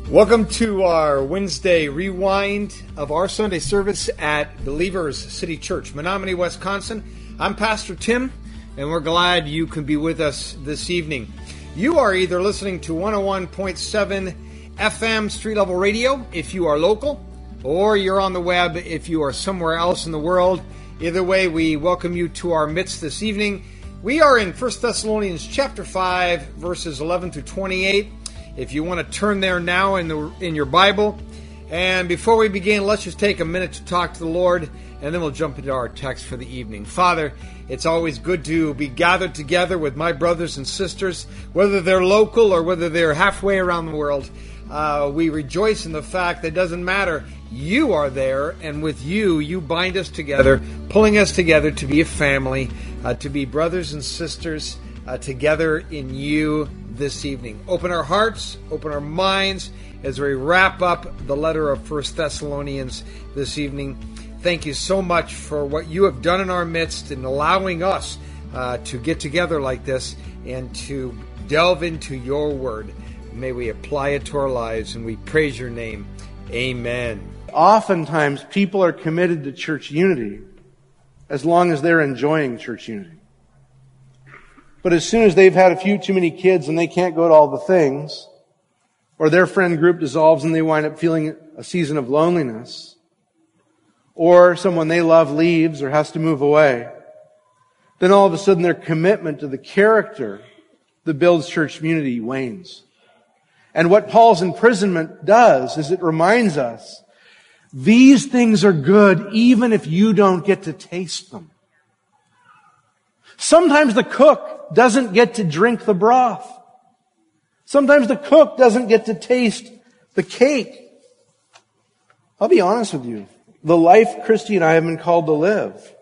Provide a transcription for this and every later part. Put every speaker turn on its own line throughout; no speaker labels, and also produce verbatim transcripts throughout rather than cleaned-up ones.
Welcome to our Wednesday rewind of our Sunday service at Believers City Church, Menominee, Wisconsin. I'm Pastor Tim, and we're glad you can be with us this evening. You are either listening to one oh one point seven F M Street Level Radio if you are local, or you're on the web if you are somewhere else in the world. Either way, we welcome you to our midst this evening. We are in First Thessalonians chapter five, verses eleven through twenty-eight. If you want to turn there now in the in your Bible. And before we begin, let's just take a minute to talk to the Lord, and then we'll jump into our text for the evening. Father, it's always good to be gathered together with my brothers and sisters, whether they're local or whether they're halfway around the world. Uh, we rejoice in the fact that it doesn't matter. You are there, and with you, you bind us together, pulling us together to be a family, uh, to be brothers and sisters uh, together in you this evening. Open our hearts, open our minds as we wrap up the letter of First Thessalonians this evening. Thank you so much for what you have done in our midst in allowing us uh, to get together like this and to delve into your word. May we apply it to our lives, and we praise your name. Amen.
Oftentimes, people are committed to church unity as long as they're enjoying church unity. But as soon as they've had a few too many kids and they can't go to all the things, or their friend group dissolves and they wind up feeling a season of loneliness, or someone they love leaves or has to move away, then all of a sudden their commitment to the character that builds church community wanes. And what Paul's imprisonment does is it reminds us, these things are good even if you don't get to taste them. Sometimes the cook doesn't get to drink the broth. Sometimes the cook doesn't get to taste the cake. I'll be honest with you. The life Christy and I have been called to live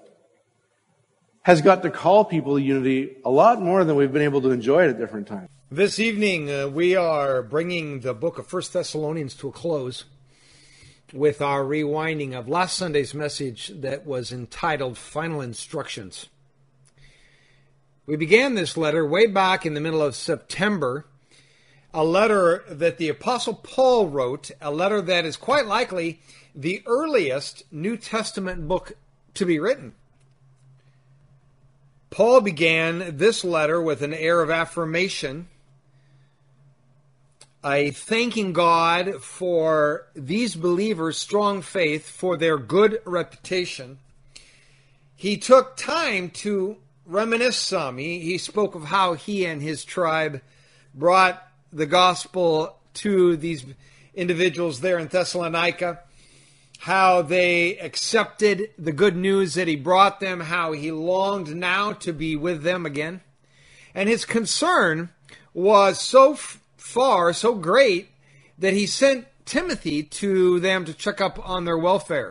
has got to call people to unity a lot more than we've been able to enjoy it at different times.
This evening, uh, we are bringing the book of First Thessalonians to a close with our rewinding of last Sunday's message that was entitled Final Instructions. We began this letter way back in the middle of September, a letter that the Apostle Paul wrote, a letter that is quite likely the earliest New Testament book to be written. Paul began this letter with an air of affirmation, a thanking God for these believers' strong faith, for their good reputation. He took time to reminisce some. He, he spoke of how he and his tribe brought the gospel to these individuals there in Thessalonica, how they accepted the good news that he brought them, how he longed now to be with them again. And his concern was so f- far, so great, that he sent Timothy to them to check up on their welfare.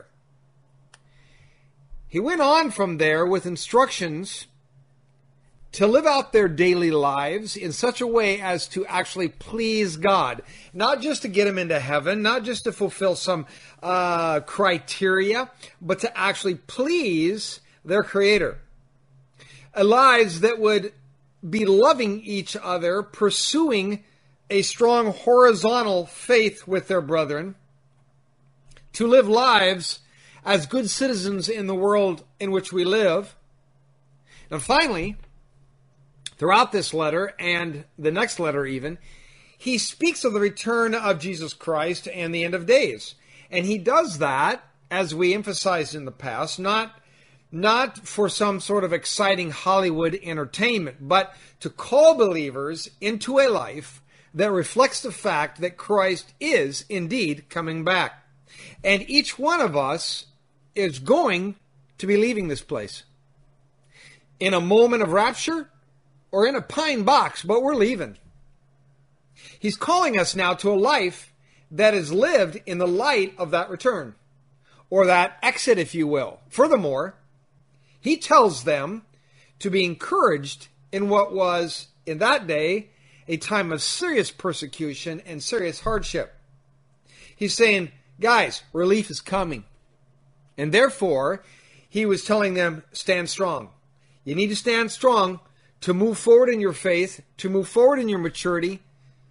He went on from there with instructions to live out their daily lives in such a way as to actually please God. Not just to get them into heaven, not just to fulfill some uh, criteria, but to actually please their Creator. A lives that would be loving each other, pursuing a strong horizontal faith with their brethren, to live lives as good citizens in the world in which we live. And finally, throughout this letter, and the next letter even, he speaks of the return of Jesus Christ and the end of days. And he does that, as we emphasized in the past, not, not for some sort of exciting Hollywood entertainment, but to call believers into a life that reflects the fact that Christ is indeed coming back. And each one of us is going to be leaving this place in a moment of rapture, or in a pine box, but we're leaving. He's calling us now to a life that is lived in the light of that return, or that exit, if you will. Furthermore, he tells them to be encouraged in what was, in that day, a time of serious persecution and serious hardship. He's saying, guys, relief is coming. And therefore, he was telling them, stand strong. You need to stand strong to move forward in your faith, to move forward in your maturity,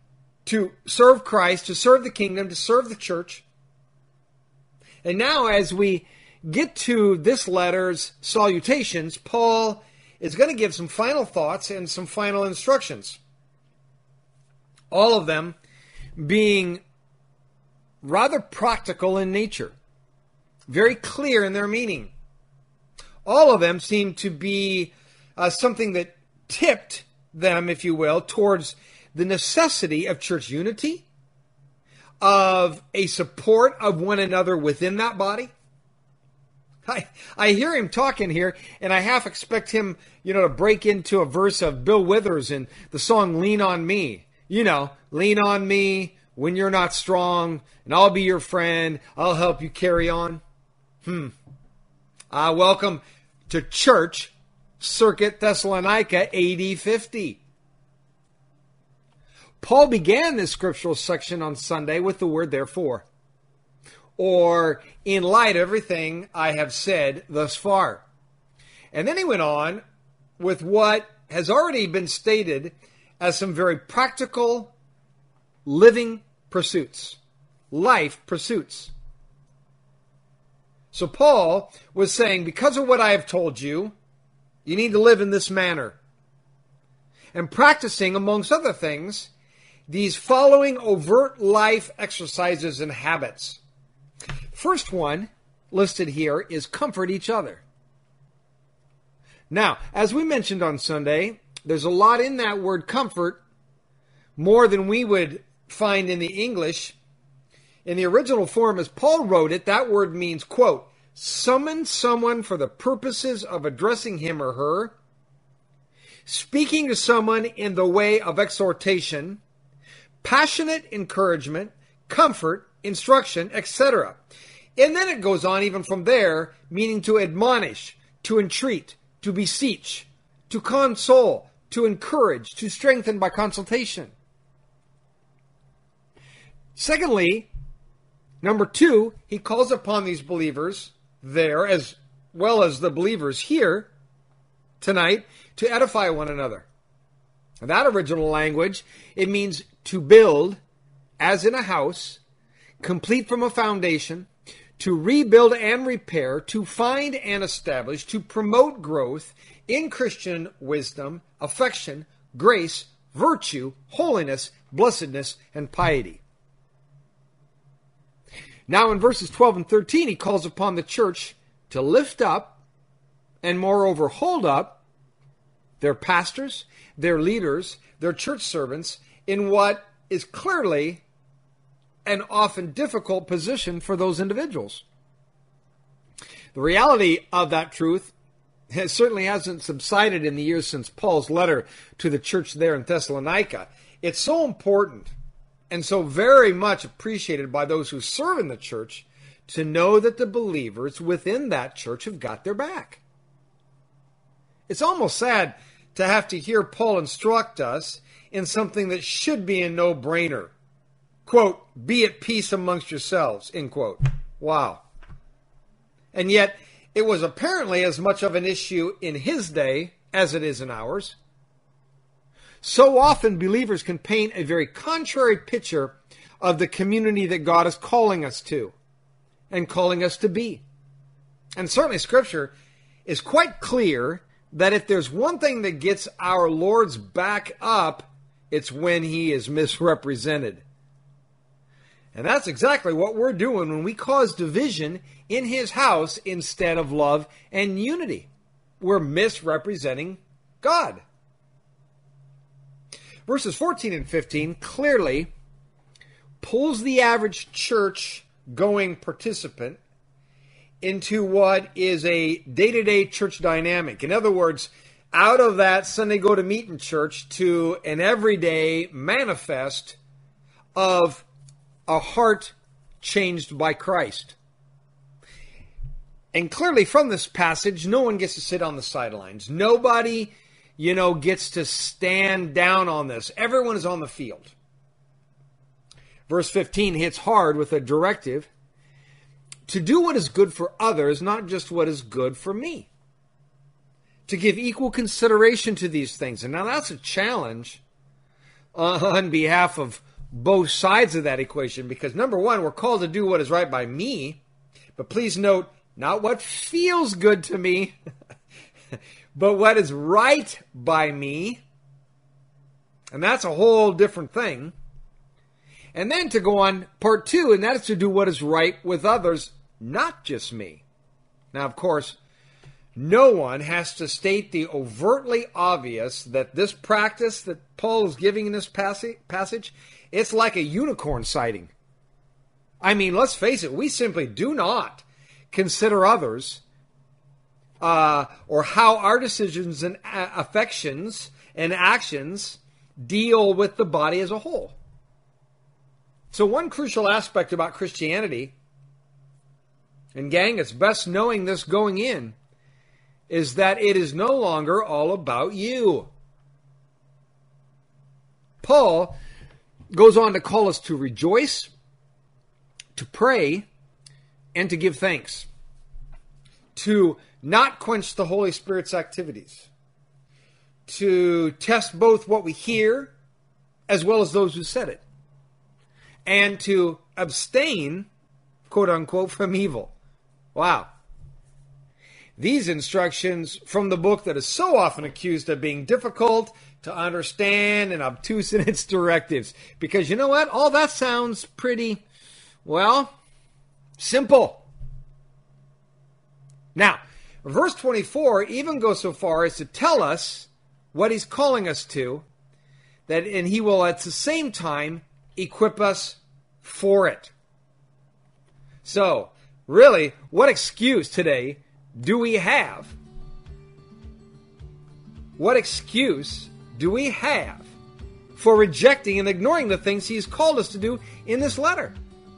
to serve Christ, to serve the kingdom, to serve the church. And now as we get to this letter's salutations, Paul is going to give some final thoughts and some final instructions. All of them being rather practical in nature, very clear in their meaning. All of them seem to be uh, something that tipped them, if you will, towards the necessity of church unity, of a support of one another within that body. I, I hear him talking here, and I half expect him, you know, to break into a verse of Bill Withers in the song Lean on Me. You know, lean on me when you're not strong, and I'll be your friend. I'll help you carry on. Hmm. Uh, welcome to Church Circuit Thessalonica A D fifty. Paul began this scriptural section on Sunday with the word therefore, or in light of everything I have said thus far. And then he went on with what has already been stated as some very practical living pursuits, life pursuits. So Paul was saying, because of what I have told you, you need to live in this manner. And practicing, amongst other things, these following overt life exercises and habits. First one listed here is comfort each other. Now, as we mentioned on Sunday, there's a lot in that word comfort, more than we would find in the English. In the original form, as Paul wrote it, that word means, quote, summon someone for the purposes of addressing him or her, speaking to someone in the way of exhortation, passionate encouragement, comfort, instruction, et cetera. And then it goes on even from there, meaning to admonish, to entreat, to beseech, to console, to encourage, to strengthen by consultation. Secondly, number two, he calls upon these believers there, as well as the believers here tonight, to edify one another. In that original language, it means to build, as in a house, complete from a foundation, to rebuild and repair, to find and establish, to promote growth in Christian wisdom, affection, grace, virtue, holiness, blessedness, and piety. Now in verses twelve and thirteen, he calls upon the church to lift up and moreover hold up their pastors, their leaders, their church servants in what is clearly an often difficult position for those individuals. The reality of that truth has, certainly hasn't subsided in the years since Paul's letter to the church there in Thessalonica. It's so important and so very much appreciated by those who serve in the church to know that the believers within that church have got their back. It's almost sad to have to hear Paul instruct us in something that should be a no-brainer. Quote, be at peace amongst yourselves, end quote. Wow. And yet, it was apparently as much of an issue in his day as it is in ours. So often, believers can paint a very contrary picture of the community that God is calling us to and calling us to be. And certainly, Scripture is quite clear that if there's one thing that gets our Lord's back up, it's when he is misrepresented. And that's exactly what we're doing when we cause division in his house instead of love and unity. We're misrepresenting God. Verses fourteen and fifteen clearly pulls the average church-going participant into what is a day-to-day church dynamic. In other words, out of that Sunday go-to-meeting church to an everyday manifest of a heart changed by Christ. And clearly from this passage, no one gets to sit on the sidelines. Nobody, you know, gets to stand down on this. Everyone is on the field. Verse fifteen hits hard with a directive to do what is good for others, not just what is good for me. To give equal consideration to these things. And now that's a challenge on behalf of both sides of that equation, because number one, we're called to do what is right by me, but please note, not what feels good to me, but what is right by me. And that's a whole different thing. And then to go on part two, and that is to do what is right with others, not just me. Now, of course, no one has to state the overtly obvious that this practice that Paul is giving in this passage, it's like a unicorn sighting. I mean, let's face it, we simply do not consider others uh, or how our decisions and affections and actions deal with the body as a whole. So one crucial aspect about Christianity, and gang, it's best knowing this going in, is that it is no longer all about you. Paul goes on to call us to rejoice, to pray, and to give thanks. To not quench the Holy Spirit's activities. To test both what we hear as well as those who said it. And to abstain, quote unquote, from evil. Wow. These instructions from the book that is so often accused of being difficult to understand and obtuse in its directives. Because you know what? All that sounds pretty, well, simple. Now, verse twenty-four even goes so far as to tell us what he's calling us to, that and he will at the same time equip us for it. So, really, what excuse today do we have? What excuse do we have for rejecting and ignoring the things he's called us to do in this letter?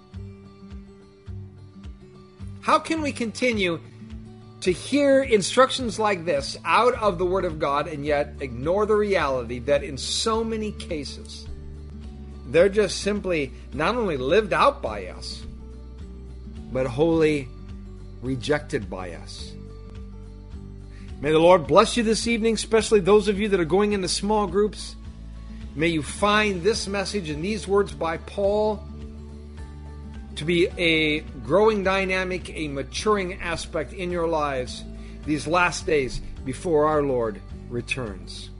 How can we continue to hear instructions like this out of the Word of God and yet ignore the reality that in so many cases they're just simply not only lived out by us, but wholly rejected by us? May the Lord bless you this evening, especially those of you that are going into small groups. May you find this message and these words by Paul to be a growing dynamic, a maturing aspect in your lives these last days before our Lord returns.